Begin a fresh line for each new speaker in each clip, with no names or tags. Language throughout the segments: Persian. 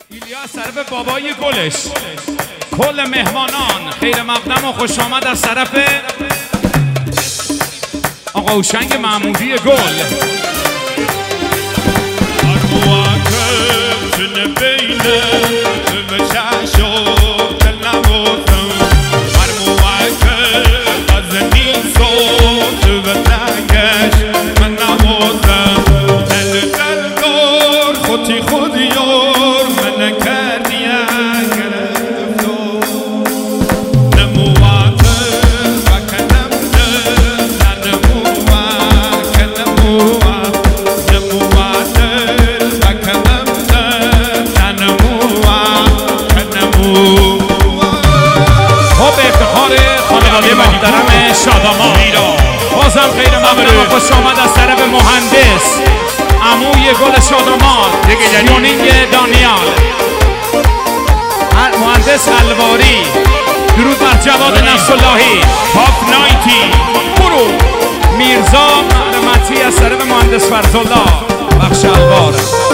ایلیا از طرف بابای گلش، کل مهمانان خیر مقدم و خوش آمد از طرف آقا هوشنگ محمودی گل. محترم شادامان بازم خیر مقدم و خوش آمد از طرف مهندس عموی گل شادامان یونینگ دانیال، مهندس الواری. درود بر جواد نصراللهی تاپ 90 برو میرزا معرمتی از طرف مهندس فرزالله بخش الوار.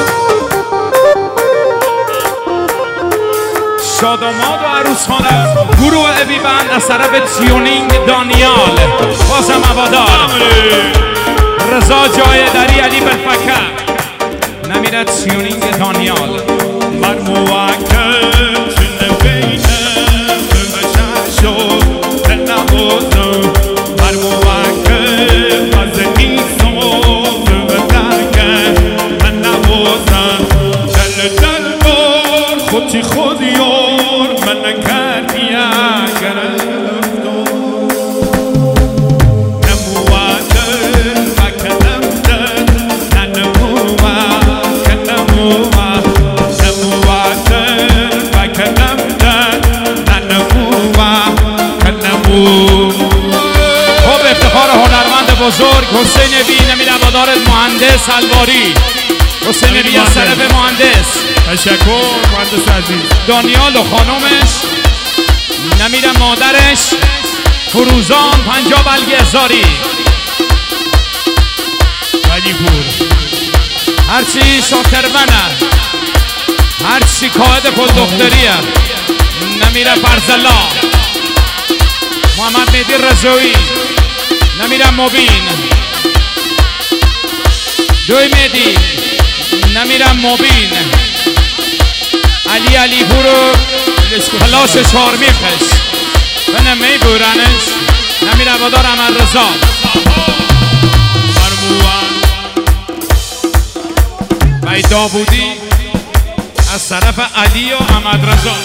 شاداماد و عروس خانه گروه ابی بند از طرف تیونینگ دانیال بازم هوادار. رضا جای دری علی بالفکر نمیره تیونینگ دانیال.
من موکل چنه بینه بمشه شو دلنبازم من موکل از نیستم بمدنگه من نبازم دل دل بار خودی خودی من نکردی اگر افتاد نموادر و کلم در ننموما کلموما نموادر و کلم در ننموما کلموما.
خب افتخار هنرمند بزرگ حسین بی نمیر هوادار مهندس الواری. حسین بی از طرف مهندس
تشکر مهندس عزیز.
دانیال و خانومش نمیرم مادرش فروزان پنجاب الگزاری
ولی پور
هرچی شاکرمنه هرچی قاعد پل دختریه نمیره فرزلا محمد مهدی رضایی نمیرم مبین دوی مهدی نمیرم مبین علی پورو پلاش چارمیخش و نمی بورنش نمیره هوادار عمل رضا. و داوودی از طرف علی و عمل رضا.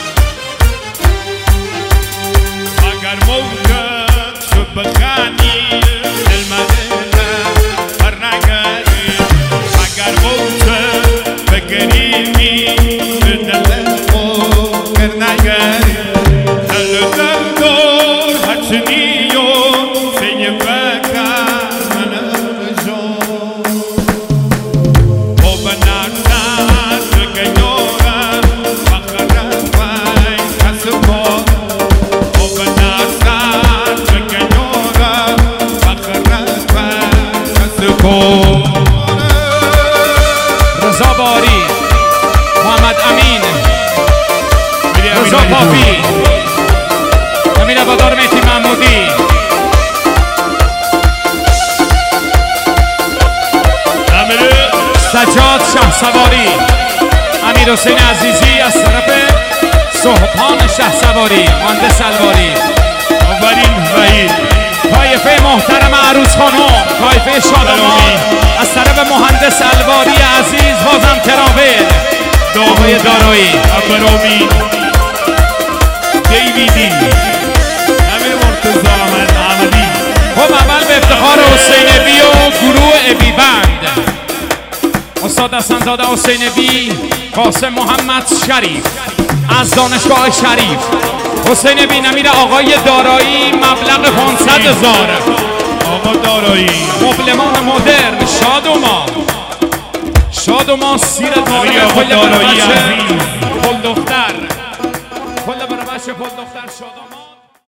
اگر موقع شد بخانی دل مدنه بر نگری اگر موقع بگریمی دل موقع نگری دل دل دور حچنیو سینی بکر من رجون او بناکتر بگیورم بخرم بای کسبا او بناکتر بگیورم بخرم بای کسبا.
رضا باری محمد امین رضا پاپی امین هوادار مهدی محمودی سجاد شه سواری امیر حسین عزیزی از طرف صحبان شه سواری مهندس الواری.
آورین وحید
طایفه محترم عروس خانم طایفه شادمان از طرف مهندس الواری عزیز بازم تراول آقای دارایی
ابرامی دیویدی امیر مرتضی احمد عملی.
خب اول به افتخار حسین بی و گروه ابی بند استاد حسن‌زاده حسین بی قاسم محمد شریف از دانشگاه شریف حسین بی نمیر آقای دارایی مبلغ 500,000
آقا دارایی
مبلمان مدرن شادومان سیرت ماری
آقا دارایی عزیز
پل دختر پل بچه پل دختر شادومان.